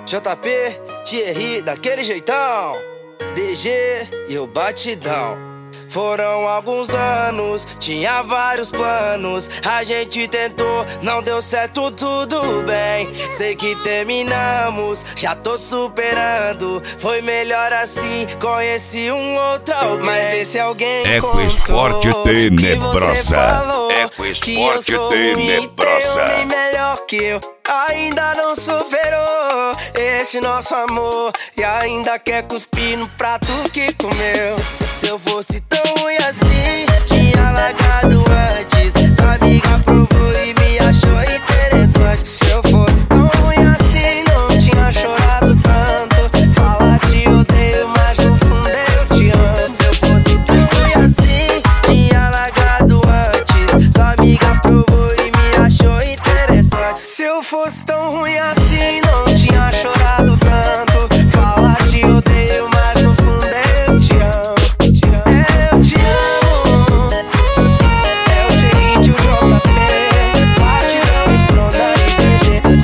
JP, Thierry, daquele jeitão. DG e o batidão. Foram alguns anos, tinha vários planos. A gente tentou, não deu certo, tudo bem. Sei que terminamos, já tô superando. Foi melhor assim, conheci um outro alguém. Mas esse alguém Ecoesporte Tenebrosa. Ecoesporte Tenebrosa. Tem melhor que eu, ainda não superou esse nosso amor. E ainda quer cuspir no prato que comeu. Se eu fosse tão ruim assim, tinha largado antes. Sua amiga provou e me achou interessante. Se eu fosse tão ruim assim, não tinha chorado tanto. Falar te odeio, mas no fundo eu te amo. Se eu fosse tão ruim assim, tinha largado antes. Sua amiga provou e me achou interessante. Se eu fosse tão ruim assim, não tinha chorado tanto. Falar te odeio, mas no fundo eu te amo. Eu te amo. É o Thierry e o JP. Batidão, estronda e DG.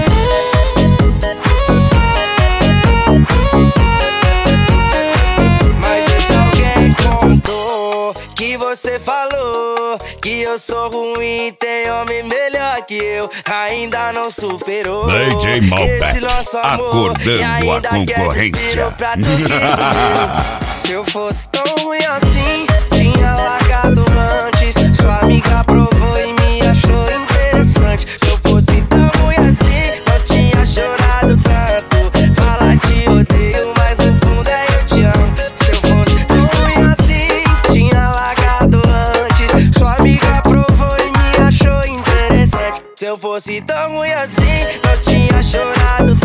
Mas esse alguém contou que você falou que eu sou ruim, tem homem melhor que eu, ainda não superou DJ esse Malbec, nosso amor, acordando e ainda a concorrência. quer que se eu fosse tão ruim assim, tinha largado antes. Sua amiga provou e me achou interessante. Se eu fosse tão ruim assim, não tinha chorado tanto. Falar te odeio, mas no fundo eu te amo. Se eu fosse tão ruim assim, tinha largado antes. Sua amiga provou e me achou interessante. Se eu fosse tão ruim assim, não tinha chorado